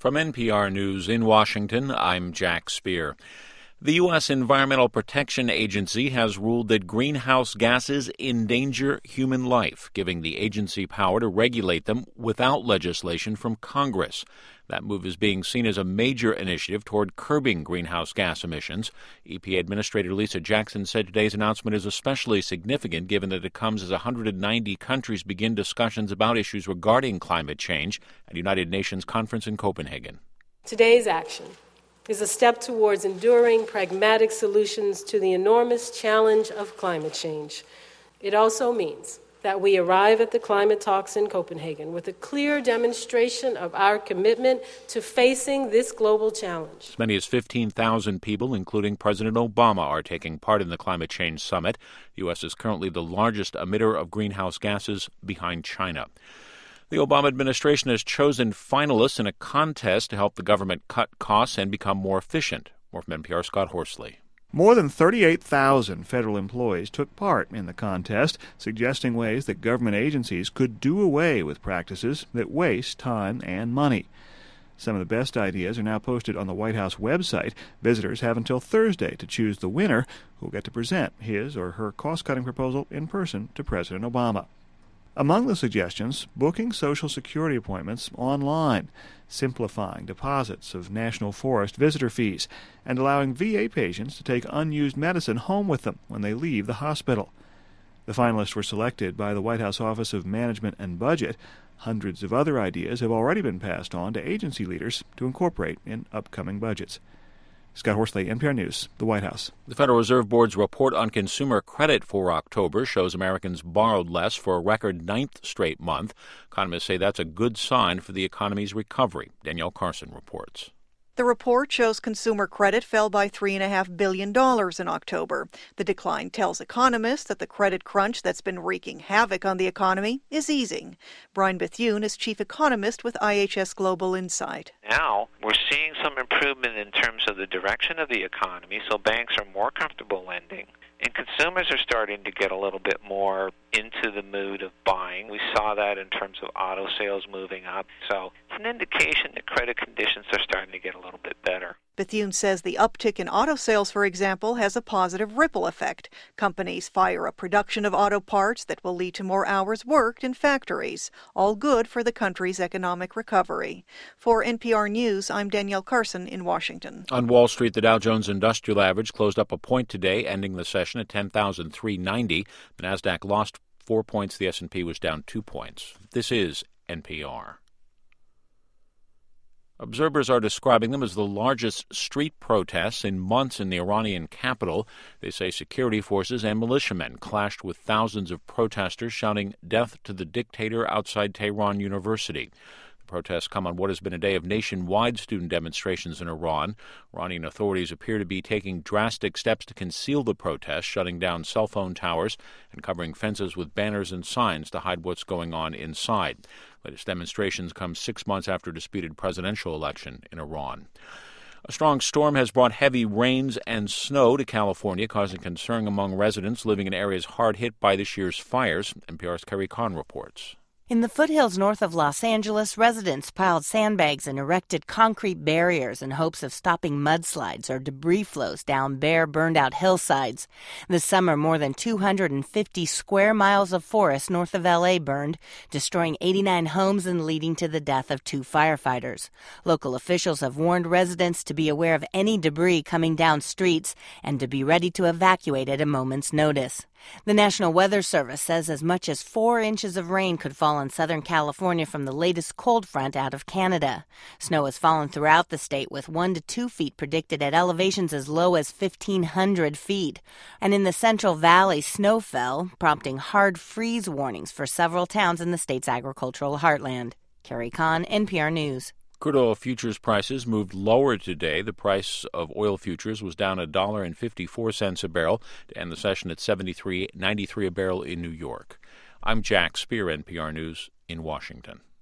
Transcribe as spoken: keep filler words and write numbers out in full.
From N P R News in Washington, I'm Jack Speer. The U S Environmental Protection Agency has ruled that greenhouse gases endanger human life, giving the agency power to regulate them without legislation from Congress. That move is being seen as a major initiative toward curbing greenhouse gas emissions. E P A Administrator Lisa Jackson said today's announcement is especially significant given that it comes as one hundred ninety countries begin discussions about issues regarding climate change at a United Nations conference in Copenhagen. Today's action is a step towards enduring, pragmatic solutions to the enormous challenge of climate change. It also means that we arrive at the climate talks in Copenhagen with a clear demonstration of our commitment to facing this global challenge. As many as fifteen thousand people, including President Obama, are taking part in the climate change summit. The U S is currently the largest emitter of greenhouse gases behind China. The Obama administration has chosen finalists in a contest to help the government cut costs and become more efficient. More from N P R's Scott Horsley. More than thirty-eight thousand federal employees took part in the contest, suggesting ways that government agencies could do away with practices that waste time and money. Some of the best ideas are now posted on the White House website. Visitors have until Thursday to choose the winner, who will get to present his or her cost-cutting proposal in person to President Obama. Among the suggestions, booking Social Security appointments online, simplifying deposits of National Forest visitor fees, and allowing V A patients to take unused medicine home with them when they leave the hospital. The finalists were selected by the White House Office of Management and Budget. Hundreds of other ideas have already been passed on to agency leaders to incorporate in upcoming budgets. Scott Horsley, N P R News, the White House. The Federal Reserve Board's report on consumer credit for October shows Americans borrowed less for a record ninth straight month. Economists say that's a good sign for the economy's recovery. Danielle Carson reports. The report shows consumer credit fell by three point five billion dollars in October. The decline tells economists that the credit crunch that's been wreaking havoc on the economy is easing. Brian Bethune is chief economist with I H S Global Insight. Now we're seeing some improvement in terms of the direction of the economy, so banks are more comfortable lending. And consumers are starting to get a little bit more into the mood of buying. We saw that in terms of auto sales moving up. So it's an indication that credit conditions are starting to get a little bit better. Bethune says the uptick in auto sales, for example, has a positive ripple effect. Companies fire up production of auto parts that will lead to more hours worked in factories, all good for the country's economic recovery. For N P R News, I'm Danielle Carson in Washington. On Wall Street, the Dow Jones Industrial Average closed up a point today, ending the session at ten thousand three hundred ninety. The Nasdaq lost four points. The S and P was down two points. This is N P R. Observers are describing them as the largest street protests in months in the Iranian capital. They say security forces and militiamen clashed with thousands of protesters shouting death to the dictator outside Tehran University. The protests come on what has been a day of nationwide student demonstrations in Iran. Iranian authorities appear to be taking drastic steps to conceal the protests, shutting down cell phone towers and covering fences with banners and signs to hide what's going on inside. Latest demonstrations come six months after a disputed presidential election in Iran. A strong storm has brought heavy rains and snow to California, causing concern among residents living in areas hard hit by this year's fires. N P R's Carrie Kahn reports. In the foothills north of Los Angeles, residents piled sandbags and erected concrete barriers in hopes of stopping mudslides or debris flows down bare, burned-out hillsides. This summer, more than two hundred fifty square miles of forest north of L A burned, destroying eighty-nine homes and leading to the death of two firefighters. Local officials have warned residents to be aware of any debris coming down streets and to be ready to evacuate at a moment's notice. The National Weather Service says as much as four inches of rain could fall in Southern California from the latest cold front out of Canada. Snow has fallen throughout the state, with one to two feet predicted at elevations as low as fifteen hundred feet. And in the Central Valley, snow fell, prompting hard freeze warnings for several towns in the state's agricultural heartland. Carrie Kahn, N P R News. Crude oil futures prices moved lower today. The price of oil futures was down one dollar and fifty-four cents a barrel to end the session at seventy-three ninety-three a barrel in New York. I'm Jack Speer, N P R News in Washington.